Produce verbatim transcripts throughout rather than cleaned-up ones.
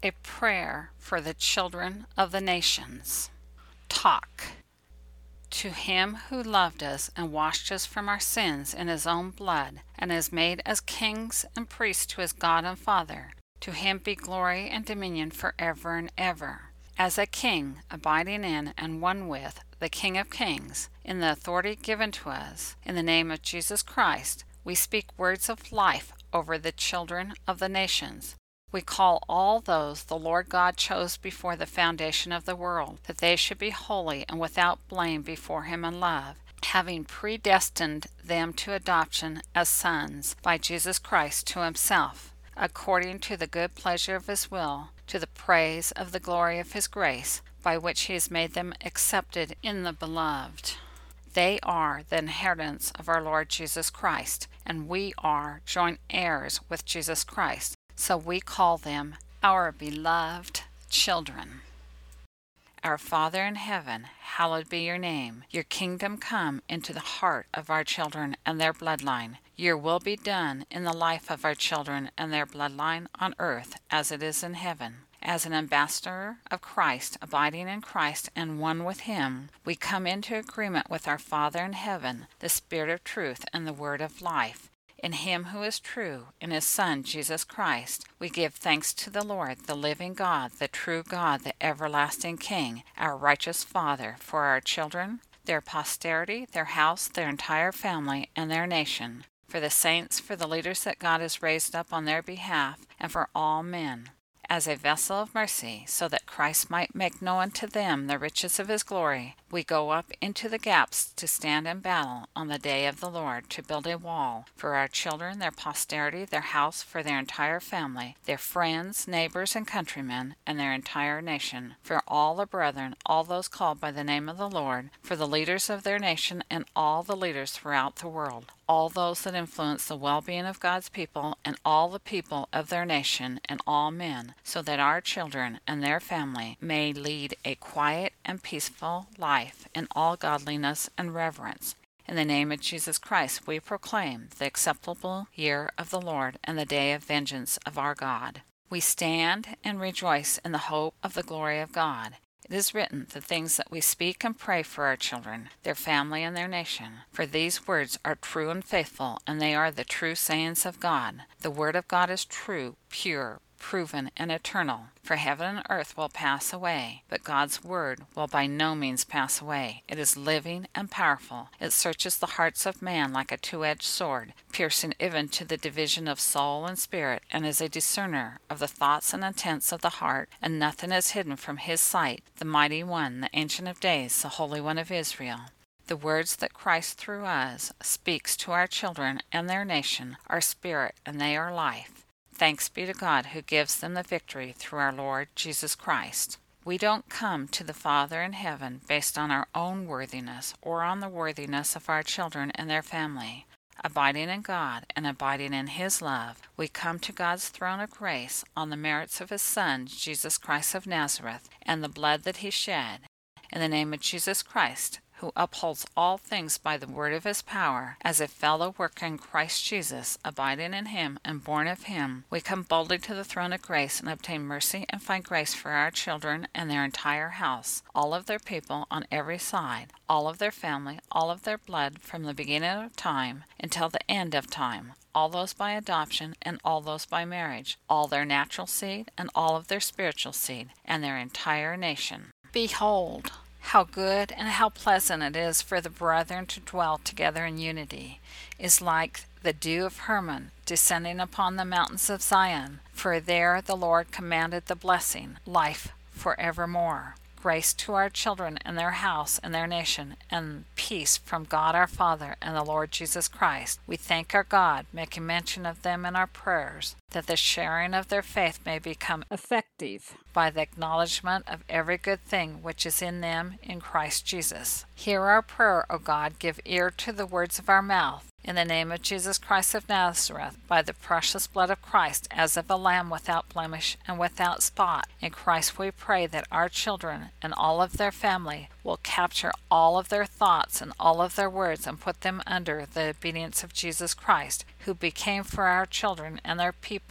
A prayer for the children of the nations. Talk. To him who loved us and washed us from our sins in his own blood, and has made us kings and priests to his God and Father, to him be glory and dominion forever and ever. As a king, abiding in and one with the King of Kings, in the authority given to us, in the name of Jesus Christ, we speak words of life over the children of the nations. We call all those the Lord God chose before the foundation of the world, that they should be holy and without blame before him in love, having predestined them to adoption as sons by Jesus Christ to himself, according to the good pleasure of his will, to the praise of the glory of his grace, by which he has made them accepted in the beloved. They are the inheritance of our Lord Jesus Christ, and we are joint heirs with Jesus Christ. So we call them our beloved children. Our Father in heaven, hallowed be your name. Your kingdom come into the heart of our children and their bloodline. Your will be done in the life of our children and their bloodline on earth as it is in heaven. As an ambassador of Christ, abiding in Christ and one with him, we come into agreement with our Father in heaven, the Spirit of truth and the Word of life. In him who is true, in his Son, Jesus Christ, we give thanks to the Lord, the living God, the true God, the everlasting King, our righteous Father, for our children, their posterity, their house, their entire family, and their nation, for the saints, for the leaders that God has raised up on their behalf, and for all men, as a vessel of mercy, so that Christ might make known to them the riches of his glory. We go up into the gaps to stand in battle on the day of the Lord, to build a wall for our children, their posterity, their house, for their entire family, their friends, neighbors, and countrymen, and their entire nation, for all the brethren, all those called by the name of the Lord, for the leaders of their nation and all the leaders throughout the world, all those that influence the well-being of God's people and all the people of their nation and all men, so that our children and their family may lead a quiet and peaceful life in all godliness and reverence. In the name of Jesus Christ, we proclaim the acceptable year of the Lord and the day of vengeance of our God. We stand and rejoice in the hope of the glory of God. It is written, the things that we speak and pray for our children, their family, and their nation. For these words are true and faithful, and they are the true sayings of God. The word of God is true, pure, proven, and eternal. For heaven and earth will pass away, but God's word will by no means pass away. It is living and powerful. It searches the hearts of man like a two-edged sword, piercing even to the division of soul and spirit, and is a discerner of the thoughts and intents of the heart, and nothing is hidden from his sight. The mighty one, the Ancient of Days, the Holy One of Israel. The words that Christ through us speaks to our children and their nation are spirit, and they are life. Thanks be to God who gives them the victory through our Lord Jesus Christ. We don't come to the Father in heaven based on our own worthiness or on the worthiness of our children and their family. Abiding in God and abiding in his love, we come to God's throne of grace on the merits of his Son, Jesus Christ of Nazareth, and the blood that he shed. In the name of Jesus Christ, who upholds all things by the word of his power, as a fellow worker in Christ Jesus, abiding in him and born of him, we come boldly to the throne of grace and obtain mercy and find grace for our children and their entire house, all of their people on every side, all of their family, all of their blood from the beginning of time until the end of time, all those by adoption and all those by marriage, all their natural seed and all of their spiritual seed, and their entire nation. Behold, how good and how pleasant it is for the brethren to dwell together in unity, is like the dew of Hermon descending upon the mountains of Zion. For there the Lord commanded the blessing, life forevermore. Grace to our children and their house and their nation, and peace from God our Father and the Lord Jesus Christ. We thank our God, making mention of them in our prayers, that the sharing of their faith may become effective by the acknowledgement of every good thing which is in them in Christ Jesus. Hear our prayer, O God, give ear to the words of our mouth. In the name of Jesus Christ of Nazareth, by the precious blood of Christ, as of a lamb without blemish and without spot, in Christ we pray that our children and all of their family will capture all of their thoughts and all of their words and put them under the obedience of Jesus Christ, who became for our children and their people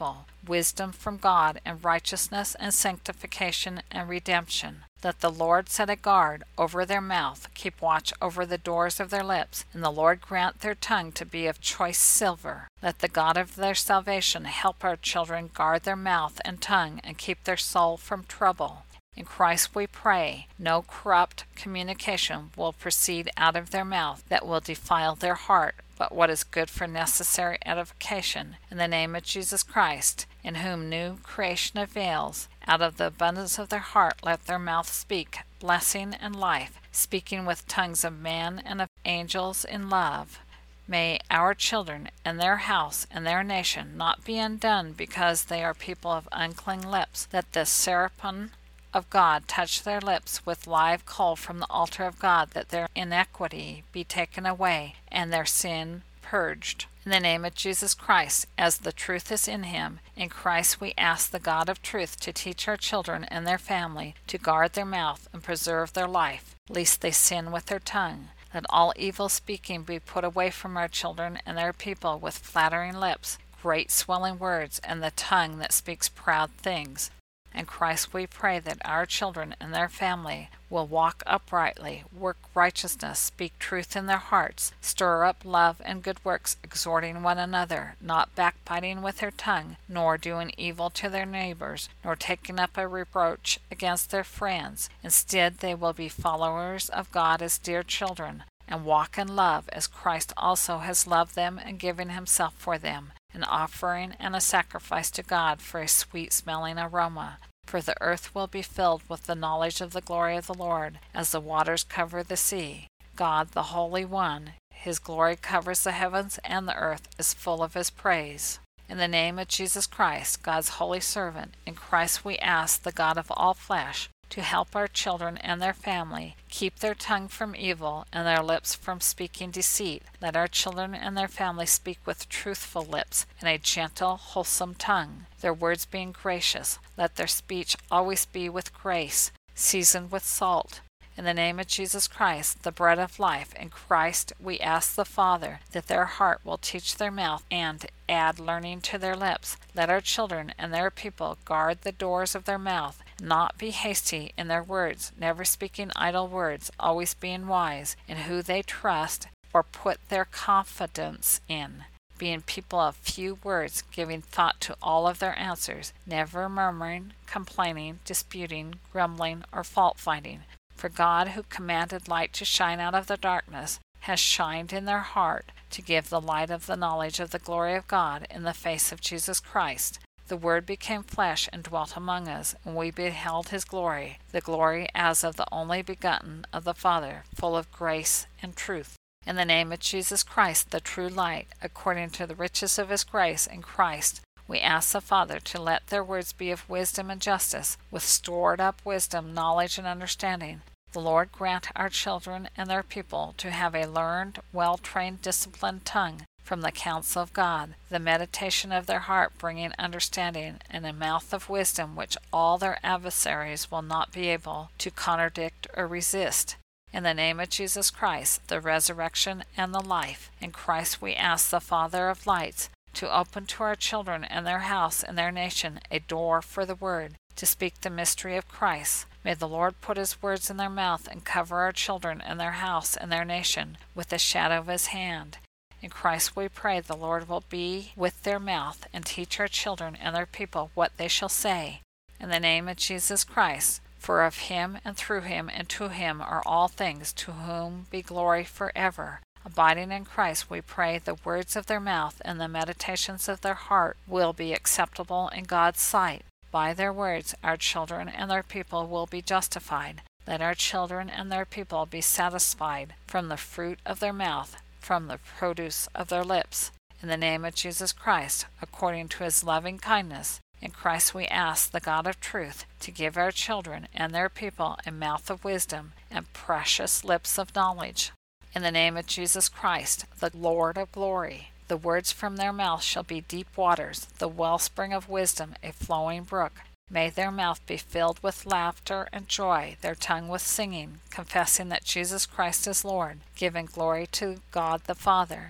wisdom from God, and righteousness and sanctification and redemption. Let the Lord set a guard over their mouth, keep watch over the doors of their lips, and the Lord grant their tongue to be of choice silver. Let the God of their salvation help our children guard their mouth and tongue, and keep their soul from trouble. In Christ we pray, no corrupt communication will proceed out of their mouth that will defile their heart, but what is good for necessary edification. In the name of Jesus Christ, in whom new creation avails, out of the abundance of their heart let their mouth speak blessing and life, speaking with tongues of man and of angels in love. May our children and their house and their nation not be undone because they are people of unclean lips. Let the seraphim of God touch their lips with live coal from the altar of God, that their iniquity be taken away and their sin purged. In the name of Jesus Christ, as the truth is in him, in Christ we ask the God of truth to teach our children and their family to guard their mouth and preserve their life, lest they sin with their tongue. Let all evil speaking be put away from our children and their people with flattering lips, great swelling words, and the tongue that speaks proud things. In Christ we pray that our children and their family will walk uprightly, work righteousness, speak truth in their hearts, stir up love and good works, exhorting one another, not backbiting with their tongue, nor doing evil to their neighbors, nor taking up a reproach against their friends. Instead, they will be followers of God as dear children, and walk in love as Christ also has loved them and given himself for them, an offering and a sacrifice to God for a sweet-smelling aroma. For the earth will be filled with the knowledge of the glory of the Lord, as the waters cover the sea. God, the Holy One, his glory covers the heavens, and the earth is full of his praise. In the name of Jesus Christ, God's holy servant, in Christ we ask the God of all flesh to help our children and their family keep their tongue from evil and their lips from speaking deceit. Let our children and their family speak with truthful lips and a gentle, wholesome tongue, their words being gracious. Let their speech always be with grace, seasoned with salt. In the name of Jesus Christ, the bread of life, in Christ we ask the Father that their heart will teach their mouth and add learning to their lips. Let our children and their people guard the doors of their mouth, not be hasty in their words, never speaking idle words, always being wise in who they trust or put their confidence in, being people of few words, giving thought to all of their answers, never murmuring, complaining, disputing, grumbling, or fault-finding. For God, who commanded light to shine out of the darkness, has shined in their heart to give the light of the knowledge of the glory of God in the face of Jesus Christ. The Word became flesh and dwelt among us, and we beheld his glory, the glory as of the only begotten of the Father, full of grace and truth. In the name of Jesus Christ, the true light, according to the riches of his grace in Christ, we ask the Father to let their words be of wisdom and justice, with stored up wisdom, knowledge, and understanding. The Lord grant our children and their people to have a learned, well-trained, disciplined tongue from the counsel of God, the meditation of their heart bringing understanding, and a mouth of wisdom which all their adversaries will not be able to contradict or resist. In the name of Jesus Christ, the resurrection and the life, in Christ we ask the Father of lights to open to our children and their house and their nation a door for the Word, to speak the mystery of Christ. May the Lord put his words in their mouth and cover our children and their house and their nation with the shadow of his hand. In Christ we pray the Lord will be with their mouth and teach our children and their people what they shall say. In the name of Jesus Christ, for of him and through him and to him are all things, to whom be glory forever. Abiding in Christ, we pray the words of their mouth and the meditations of their heart will be acceptable in God's sight. By their words, our children and their people will be justified. Let our children and their people be satisfied from the fruit of their mouth, from the produce of their lips. In the name of Jesus Christ, according to his loving kindness, in Christ we ask the God of truth to give our children and their people a mouth of wisdom and precious lips of knowledge. In the name of Jesus Christ, the Lord of glory, the words from their mouth shall be deep waters, the wellspring of wisdom, a flowing brook. May their mouth be filled with laughter and joy, their tongue with singing, confessing that Jesus Christ is Lord, giving glory to God the Father.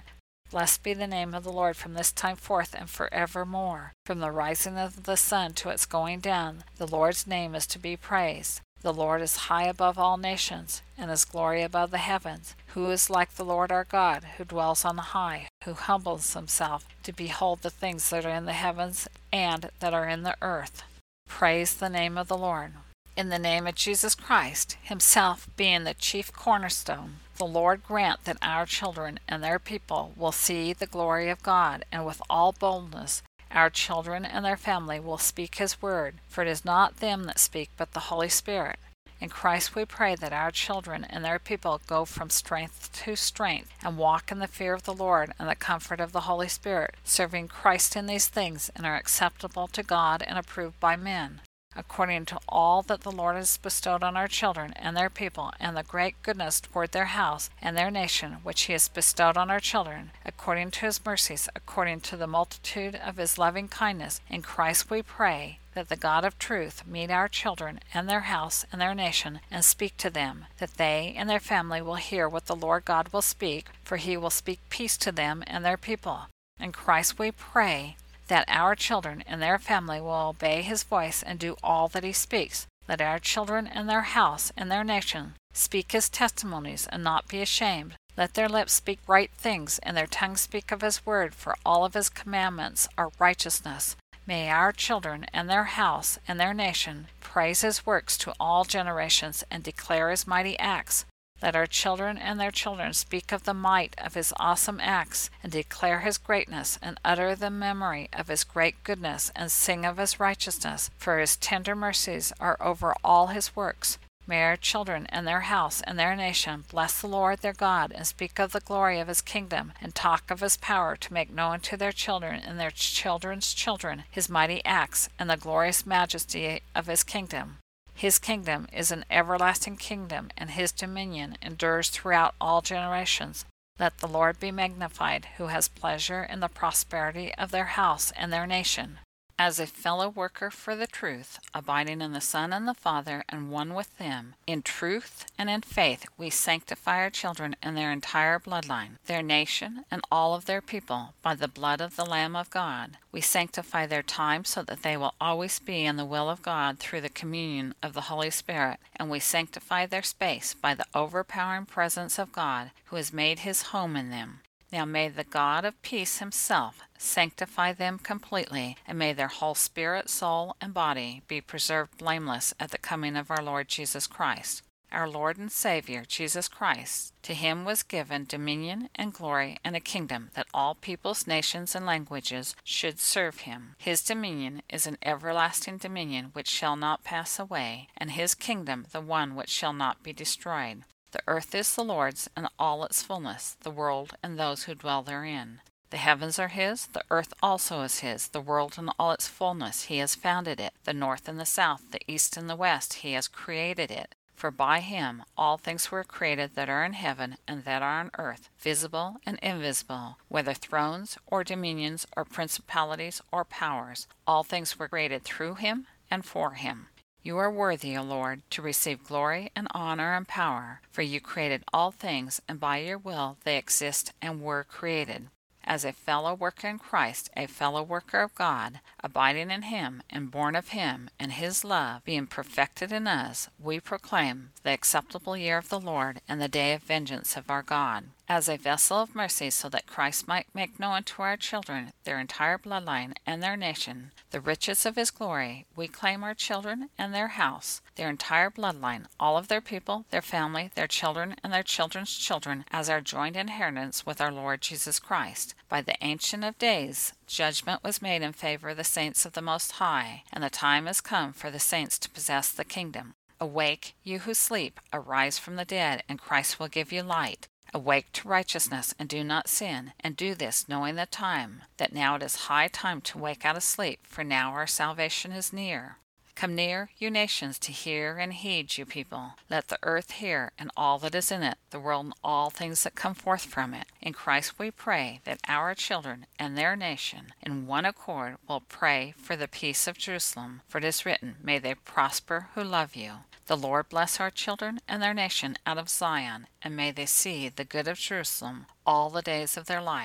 Blessed be the name of the Lord from this time forth and forevermore. From the rising of the sun to its going down, the Lord's name is to be praised. The Lord is high above all nations, and his glory above the heavens. Who is like the Lord our God, who dwells on the high, who humbles himself to behold the things that are in the heavens and that are in the earth? Praise the name of the Lord. In the name of Jesus Christ, himself being the chief cornerstone, the Lord grant that our children and their people will see the glory of God, and with all boldness our children and their family will speak his word, for it is not them that speak, but the Holy Spirit. In Christ we pray that our children and their people go from strength to strength, and walk in the fear of the Lord and the comfort of the Holy Spirit, serving Christ in these things, and are acceptable to God and approved by men, according to all that the Lord has bestowed on our children and their people, and the great goodness toward their house and their nation, which he has bestowed on our children, according to his mercies, according to the multitude of his loving kindness. In Christ we pray that the God of truth meet our children and their house and their nation, and speak to them, that they and their family will hear what the Lord God will speak, for he will speak peace to them and their people. In Christ we pray that our children and their family will obey his voice and do all that he speaks. Let our children and their house and their nation speak his testimonies and not be ashamed. Let their lips speak right things, and their tongues speak of his word, for all of his commandments are righteousness. May our children and their house and their nation praise his works to all generations and declare his mighty acts. Let our children and their children speak of the might of his awesome acts, and declare his greatness, and utter the memory of his great goodness, and sing of his righteousness, for his tender mercies are over all his works. May our children and their house and their nation bless the Lord their God, and speak of the glory of his kingdom, and talk of his power to make known to their children and their children's children his mighty acts, and the glorious majesty of his kingdom. His kingdom is an everlasting kingdom, and his dominion endures throughout all generations. Let the Lord be magnified, who has pleasure in the prosperity of their house and their nation. As a fellow worker for the truth, abiding in the Son and the Father, and one with them, in truth and in faith we sanctify our children and their entire bloodline, their nation, and all of their people, by the blood of the Lamb of God. We sanctify their time so that they will always be in the will of God through the communion of the Holy Spirit, and we sanctify their space by the overpowering presence of God, who has made his home in them. Now may the God of peace himself sanctify them completely, and may their whole spirit, soul, and body be preserved blameless at the coming of our Lord Jesus Christ. Our Lord and Savior, Jesus Christ, to him was given dominion and glory and a kingdom, that all peoples, nations, and languages should serve him. His dominion is an everlasting dominion which shall not pass away, and his kingdom the one which shall not be destroyed. The earth is the Lord's, and all its fullness, the world and those who dwell therein. The heavens are his, the earth also is his, the world and all its fullness. He has founded it. The north and the south, the east and the west, he has created it. For by him all things were created that are in heaven and that are on earth, visible and invisible, whether thrones or dominions or principalities or powers. All things were created through him and for him. You are worthy, O Lord, to receive glory and honor and power, for you created all things, and by your will they exist and were created. As a fellow worker in Christ, a fellow worker of God, abiding in him and born of him, and his love being perfected in us, we proclaim the acceptable year of the Lord and the day of vengeance of our God. As a vessel of mercy, so that Christ might make known to our children, their entire bloodline, and their nation, the riches of his glory, we claim our children and their house, their entire bloodline, all of their people, their family, their children, and their children's children, as our joint inheritance with our Lord Jesus Christ. By the Ancient of Days, judgment was made in favor of the saints of the Most High, and the time has come for the saints to possess the kingdom. Awake, you who sleep, arise from the dead, and Christ will give you light. Awake to righteousness, and do not sin, and do this, knowing the time, that now it is high time to wake out of sleep, for now our salvation is near. Come near, you nations, to hear and heed, you people. Let the earth hear, and all that is in it, the world and all things that come forth from it. In Christ we pray that our children and their nation, in one accord, will pray for the peace of Jerusalem. For it is written, May they prosper who love you. The Lord bless our children and their nation out of Zion, and may they see the good of Jerusalem all the days of their life.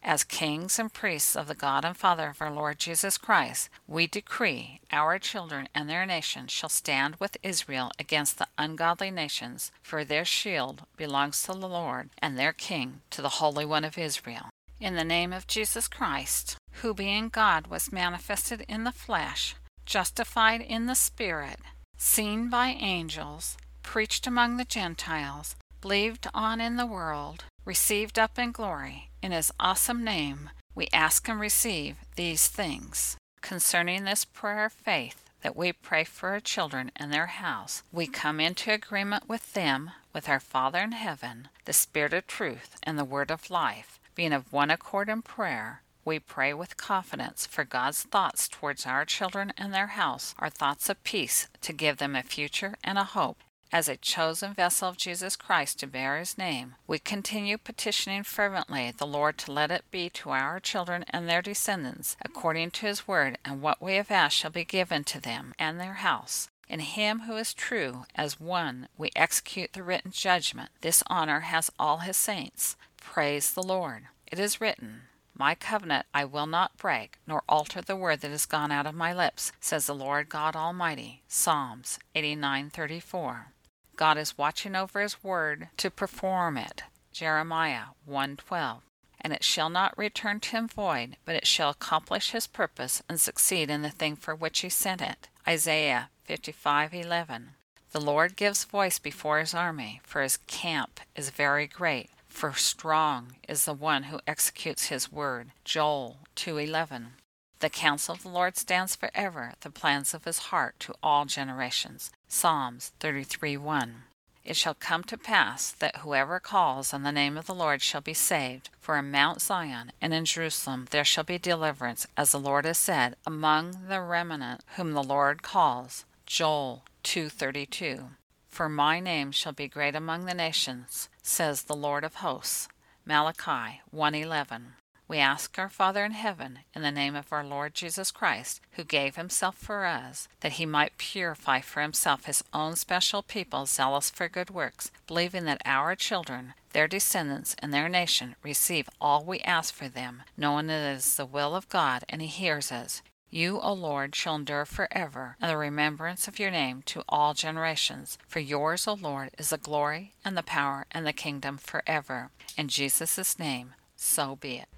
As kings and priests of the God and Father of our Lord Jesus Christ, we decree our children and their nation shall stand with Israel against the ungodly nations, for their shield belongs to the Lord, and their king to the Holy One of Israel. In the name of Jesus Christ, who being God was manifested in the flesh, justified in the Spirit, seen by angels, preached among the Gentiles, believed on in the world, received up in glory, in his awesome name, we ask and receive these things. Concerning this prayer of faith that we pray for our children and their house, we come into agreement with them, with our Father in heaven, the Spirit of truth, and the Word of life. Being of one accord in prayer, we pray with confidence, for God's thoughts towards our children and their house are thoughts of peace, to give them a future and a hope. As a chosen vessel of Jesus Christ to bear his name, we continue petitioning fervently the Lord to let it be to our children and their descendants, according to his word, and what we have asked shall be given to them and their house. In him who is true, as one, we execute the written judgment. This honor has all his saints. Praise the Lord. It is written, My covenant I will not break, nor alter the word that is gone out of my lips, says the Lord God Almighty. Psalms eighty-nine thirty-four. God is watching over his word to perform it. Jeremiah one twelve. And it shall not return to him void, but it shall accomplish his purpose and succeed in the thing for which he sent it. Isaiah fifty-five eleven. The Lord gives voice before his army, for his camp is very great. For strong is the one who executes his word. Joel two eleven. The counsel of the Lord stands forever, the plans of his heart to all generations. Psalms thirty-three one. It shall come to pass that whoever calls on the name of the Lord shall be saved. For in Mount Zion and in Jerusalem there shall be deliverance, as the Lord has said, among the remnant whom the Lord calls. Joel two thirty-two. For my name shall be great among the nations, says the Lord of hosts. Malachi one eleven. We ask our Father in heaven, in the name of our Lord Jesus Christ, who gave himself for us, that he might purify for himself his own special people zealous for good works, believing that our children, their descendants, and their nation receive all we ask for them, knowing it is the will of God, and he hears us. You, O Lord, shall endure forever, and the remembrance of your name to all generations. For yours, O Lord, is the glory, and the power, and the kingdom forever. In Jesus' name, so be it.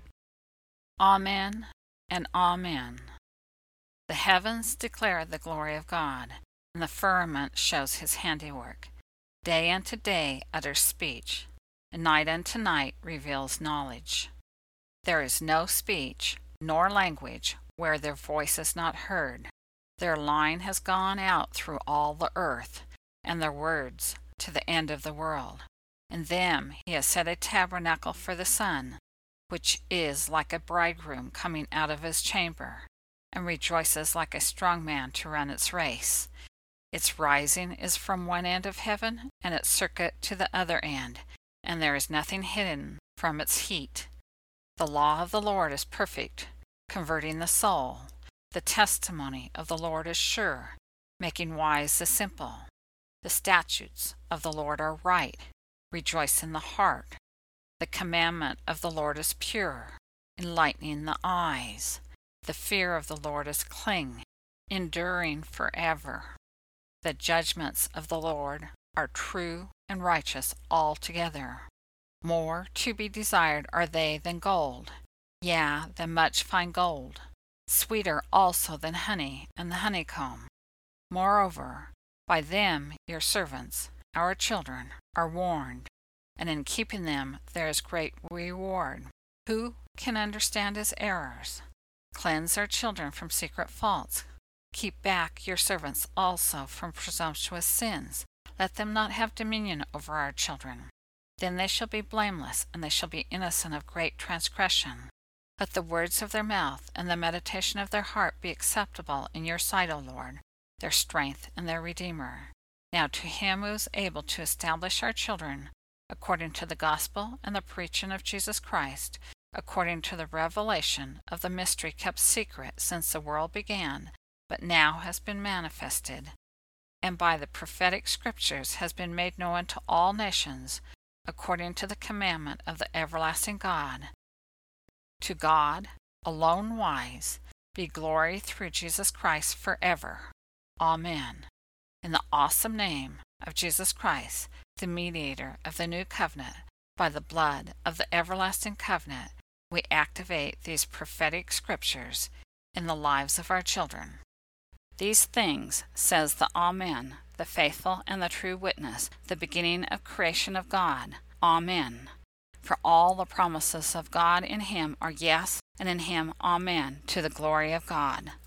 Amen and Amen. The heavens declare the glory of God, and the firmament shows his handiwork. Day unto day utters speech, and night unto night reveals knowledge. There is no speech, nor language, where their voice is not heard. Their line has gone out through all the earth, and their words to the end of the world. In them he has set a tabernacle for the sun, which is like a bridegroom coming out of his chamber, and rejoices like a strong man to run its race. Its rising is from one end of heaven, and its circuit to the other end, and there is nothing hidden from its heat. The law of the Lord is perfect, converting the soul. The testimony of the Lord is sure, making wise the simple. The statutes of the Lord are right, rejoice in the heart. The commandment of the Lord is pure, enlightening the eyes. The fear of the Lord is clean, enduring forever. The judgments of the Lord are true and righteous altogether. More to be desired are they than gold, yea, than much fine gold, sweeter also than honey and the honeycomb. Moreover, by them your servants, our children, are warned, and in keeping them there is great reward. Who can understand his errors? Cleanse our children from secret faults. Keep back your servants also from presumptuous sins. Let them not have dominion over our children. Then they shall be blameless, and they shall be innocent of great transgression. Let the words of their mouth and the meditation of their heart be acceptable in your sight, O Lord, their strength and their Redeemer. Now to him who is able to establish our children, according to the gospel and the preaching of Jesus Christ, according to the revelation of the mystery kept secret since the world began, but now has been manifested, and by the prophetic scriptures has been made known to all nations, according to the commandment of the everlasting God, To God, alone wise, be glory through Jesus Christ forever. Amen. In the awesome name of Jesus Christ, the mediator of the new covenant, by the blood of the everlasting covenant, we activate these prophetic scriptures in the lives of our children. These things says the Amen, the faithful and the true witness, the beginning of creation of God. Amen. For all the promises of God in him are yes, and in him amen, to the glory of God.